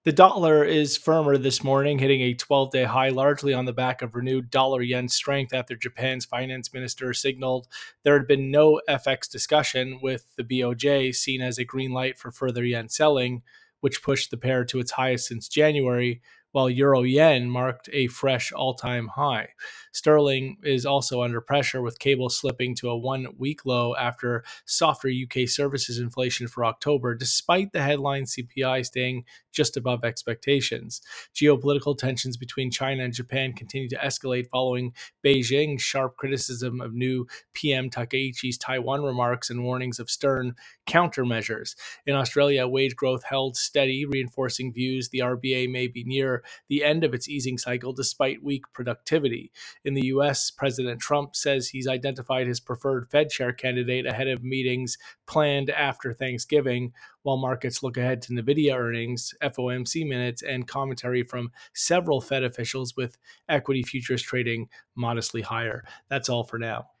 The dollar is firmer this morning, hitting a 12-day high, largely on the back of renewed dollar yen strength after Japan's finance minister signaled there had been no FX discussion, with the BOJ seen as a green light for further yen selling, which pushed the pair to its highest since January, while euro yen marked a fresh all-time high. Sterling is also under pressure, with cable slipping to a 1 week low after softer UK services inflation for October, despite the headline CPI staying just above expectations. Geopolitical tensions between China and Japan continue to escalate following Beijing's sharp criticism of new PM Takaichi's Taiwan remarks and warnings of stern countermeasures. In Australia, wage growth held steady, reinforcing views the RBA may be near the end of its easing cycle despite weak productivity. In the US, President Trump says he's identified his preferred Fed chair candidate ahead of meetings planned after Thanksgiving, while markets look ahead to NVIDIA earnings, FOMC minutes, and commentary from several Fed officials, with equity futures trading modestly higher. That's all for now.